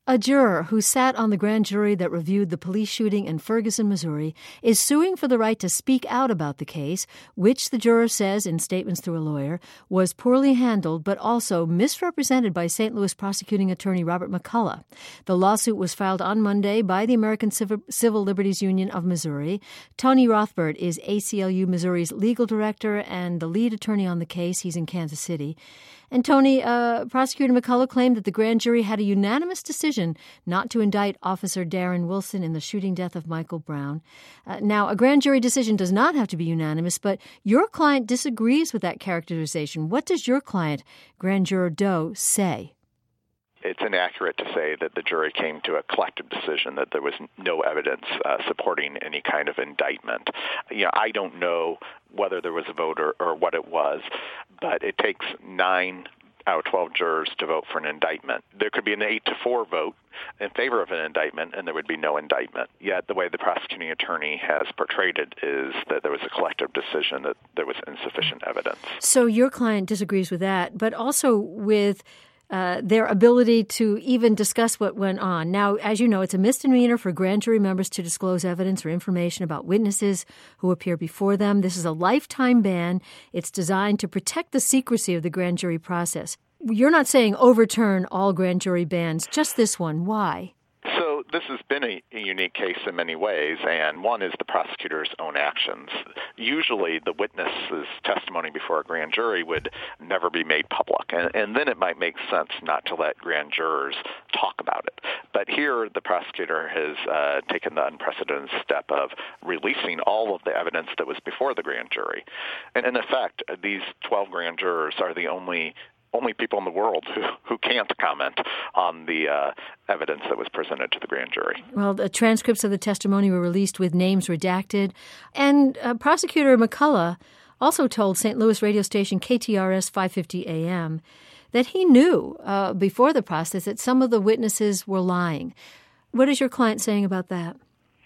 A juror who sat on the grand jury that reviewed the police shooting in Ferguson, Missouri, is suing for the right to speak out about the case, which the juror says in statements through a lawyer was poorly handled but also misrepresented by St. Louis prosecuting attorney Robert McCullough. The lawsuit was filed on Monday by the American Civil Liberties Union of Missouri. Tony Rothbard is ACLU Missouri's legal director and the lead attorney on the case. He's in Kansas City. And Tony, Prosecutor McCullough claimed that the grand jury had a unanimous decision not to indict Officer Darren Wilson in the shooting death of Michael Brown. Now, a grand jury decision does not have to be unanimous, but your client disagrees with that characterization. What does your client, Grand Juror Doe, say? It's inaccurate to say that the jury came to a collective decision, that there was no evidence supporting any kind of indictment. I don't know whether there was a vote or what it was, but it takes 9 out of 12 jurors to vote for an indictment. There could be an 8-4 vote in favor of an indictment, and there would be no indictment. Yet the way the prosecuting attorney has portrayed it is that there was a collective decision that there was insufficient evidence. So your client disagrees with that, but also with their ability to even discuss what went on. Now, as you know, it's a misdemeanor for grand jury members to disclose evidence or information about witnesses who appear before them. This is a lifetime ban. It's designed to protect the secrecy of the grand jury process. You're not saying overturn all grand jury bans, just this one. Why? So this has been a unique case in many ways, and one is the prosecutor's own actions. Usually the witness's testimony before a grand jury would never be made public, and then it might make sense not to let grand jurors talk about it. But here the prosecutor has taken the unprecedented step of releasing all of the evidence that was before the grand jury. And in effect, these 12 grand jurors are the only people in the world who can't comment on the evidence that was presented to the grand jury. Well, the transcripts of the testimony were released with names redacted. And Prosecutor McCullough also told St. Louis radio station KTRS 550 AM that he knew before the process that some of the witnesses were lying. What is your client saying about that?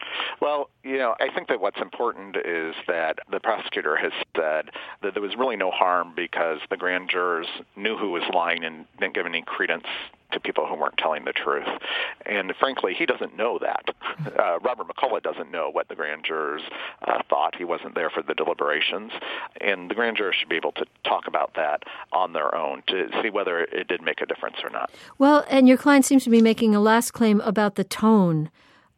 Well, I think that what's important is that the prosecutor has said that there was really no harm because the grand jurors knew who was lying and didn't give any credence to people who weren't telling the truth. And frankly, he doesn't know that. Robert McCullough doesn't know what the grand jurors thought. He wasn't there for the deliberations. And the grand jurors should be able to talk about that on their own to see whether it did make a difference or not. Well, and your client seems to be making a last claim about the tone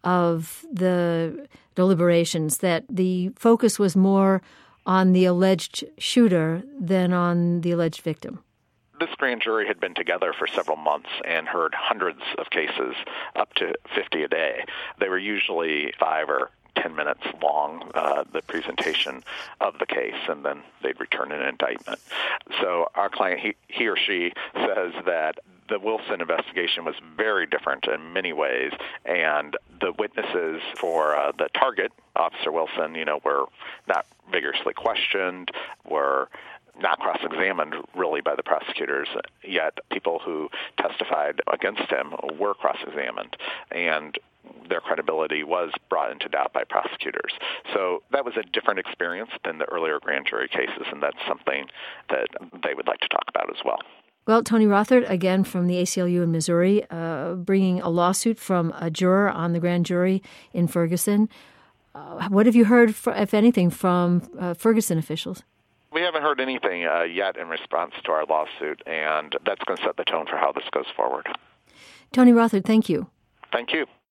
of the deliberations, that the focus was more on the alleged shooter than on the alleged victim. This grand jury had been together for several months and heard hundreds of cases, up to 50 a day. They were usually 5 or 10 minutes long, the presentation of the case, and then they'd return an indictment. So our client, he or she says that the Wilson investigation was very different in many ways, and the witnesses for the target, Officer Wilson, were not vigorously questioned, were not cross-examined really by the prosecutors, yet people who testified against him were cross-examined, and their credibility was brought into doubt by prosecutors. So that was a different experience than the earlier grand jury cases, and that's something that they would like to talk about as well. Well, Tony Rothbard, again from the ACLU in Missouri, bringing a lawsuit from a juror on the grand jury in Ferguson. What have you heard, if anything, from Ferguson officials? We haven't heard anything yet in response to our lawsuit, and that's going to set the tone for how this goes forward. Tony Rothbard, thank you. Thank you.